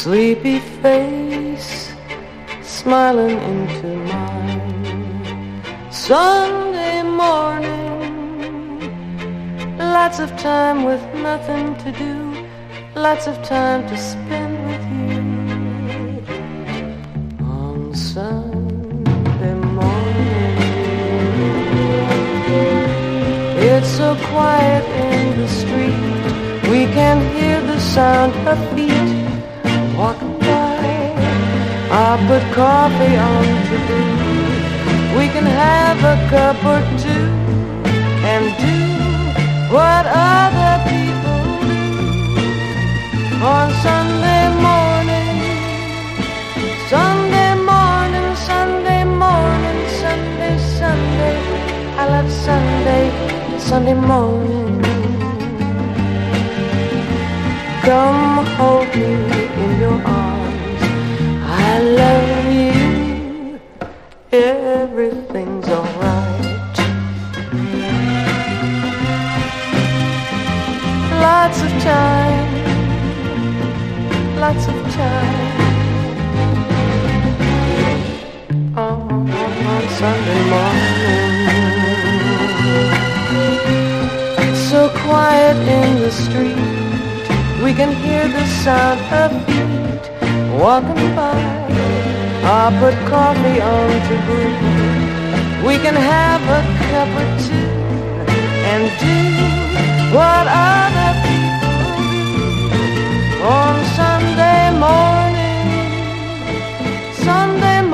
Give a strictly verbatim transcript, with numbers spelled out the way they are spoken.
sleepy face smiling into mine. Sunday morning, lots of time with nothing to do, lots of time to spend with you. On Sunday morning, it's so quiet in the street, we can hear the sound of feet walking by. I put coffee on to brew, we can have a cup or two and do what other people do. On Sunday morning, Sunday morning, Sunday morning, Sunday, Sunday, I love Sunday, Sunday morning. Come hold me in your arms, I love you, everything's alright. Lots of time, lots of time. On, on Sunday morning, so quiet in the street, we can hear the sound of feet walking by. I put coffee on to brew, we can have a cup or two and do what other people do. On Sunday morning,